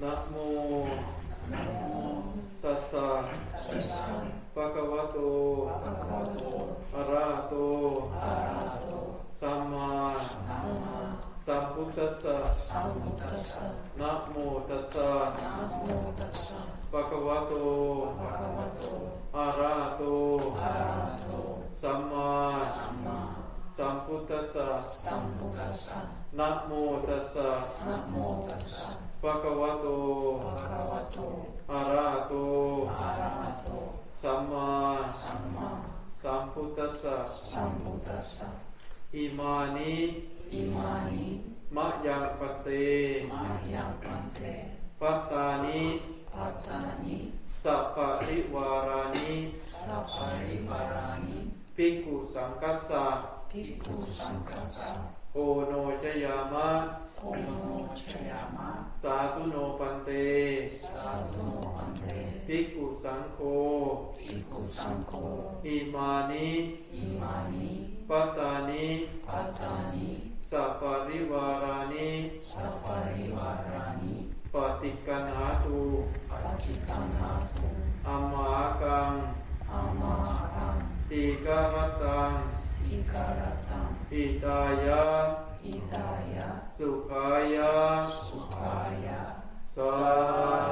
นะโมตัสสะภะคะวะโตอะระหะโตสัมมาสัมพุทธัสสะนะโมตัสสะภะคะวะโตอะระหะโตสัมมาสัมพุทธัสสะนะโมตัสสะภะคะวะโตอะระหะโตสัมมาสัมพุทธัสสะอิมานิมะยังปัตเตปัตตานิสัพพะริวารานิภิกขุสังคัสสะโอโนชยามะสาธุโนปันเตภิกขุสังโฆอิมานิปัตตานิสัพพะริวารานิปฏิคันหาตุอัมมากังติกรตังอิตายะสุขายะสา